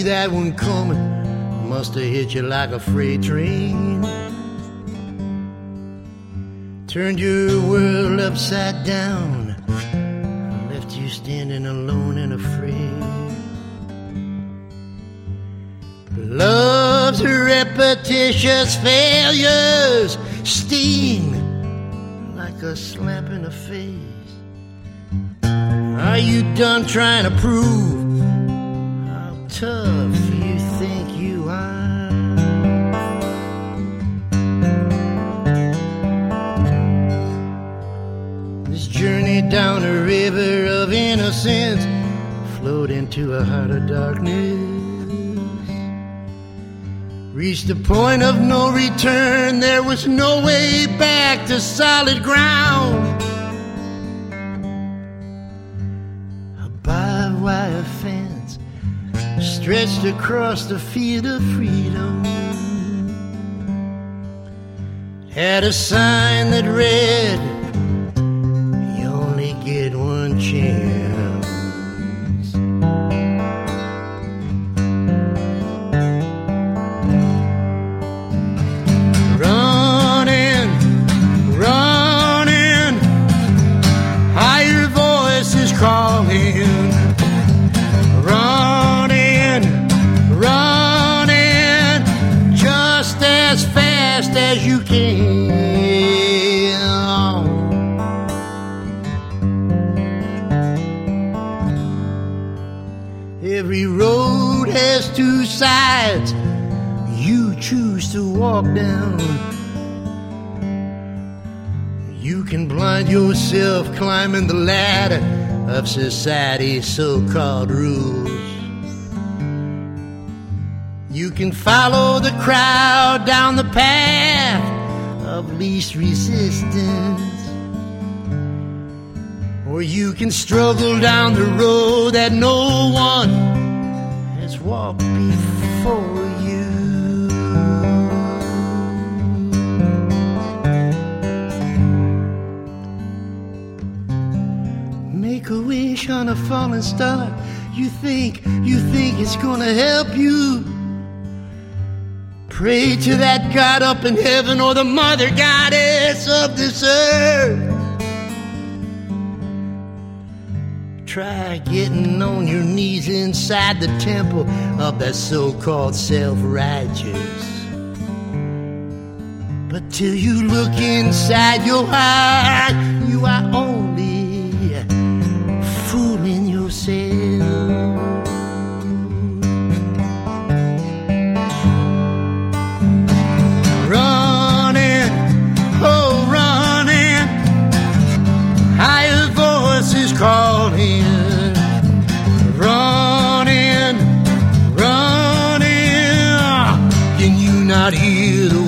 that one coming. Must have hit you like a freight train. Turned your world upside down, left you standing alone and afraid. Love's repetitious failures sting like a slap in the face. Are you done trying to prove how tough you think you are? This journey down a river of innocence flowed into a heart of darkness. Reached a point of no return, there was no way back to solid ground. A barbed wire fence stretched across the field of freedom. Had a sign that read, "You only get one chance." Calling, running, just as fast as you can. Every road has two sides, you choose to walk down. You can blind yourself climbing the ladder of society's so-called rules. You can follow the crowd down the path of least resistance, or you can struggle down the road that no one has walked before you. Make a wish on a falling star. You think it's gonna help you. Pray to that God up in heaven or the mother goddess of this earth. Try getting on your knees inside the temple of that so-called self-righteous. But till you look inside your heart, you are only fooling yourself. Running, oh running, higher voices calling. Running, can you not hear the